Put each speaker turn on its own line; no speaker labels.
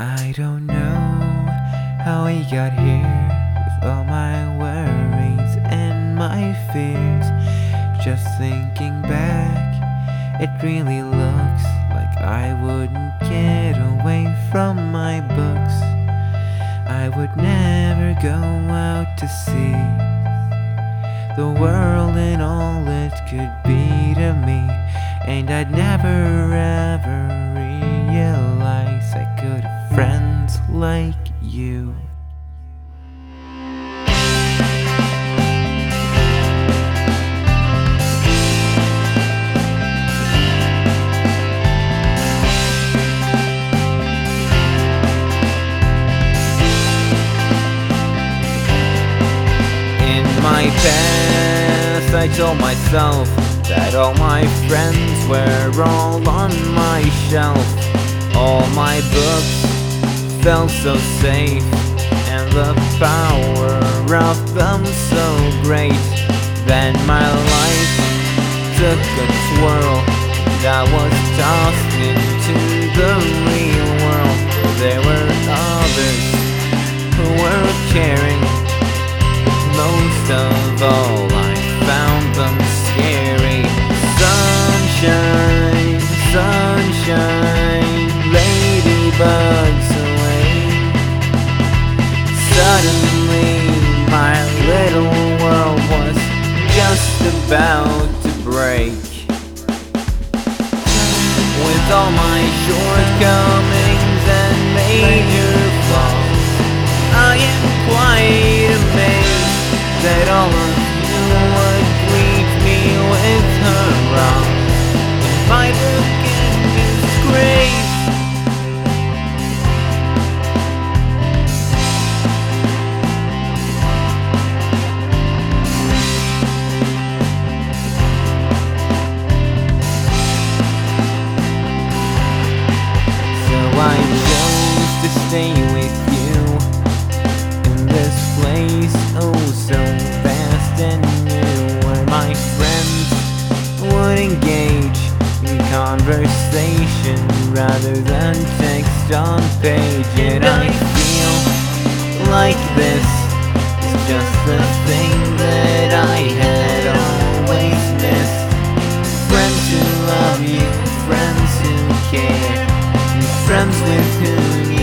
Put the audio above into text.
I don't know how we got here with all my worries and my fears. Just thinking back, it really looks like I wouldn't get away from my books. I would never go out to see the world and all it could be to me, and I'd never ever realize I could have friends like you. In my past, I told myself that all my friends were all on my shelf. All my books felt so safe, and the power of them so great. Then my life took a twirl, and I was tossed into the real world. There were others who were caring. Most of all, I found them scary. Sunshine, sunshine, ladybugs away. Suddenly, my little world was just about to break. With all my shortcomings and major flaws, I am quite amazed that all of you would greet me with hurrah in my book and disgrace. So I chose to stay with you in this place, oh so vast and new, where my friends would engage in conversation rather than text on page. And I feel like this is just the thing that I had always missed. Friends who love you, friends who care, and friends with whom you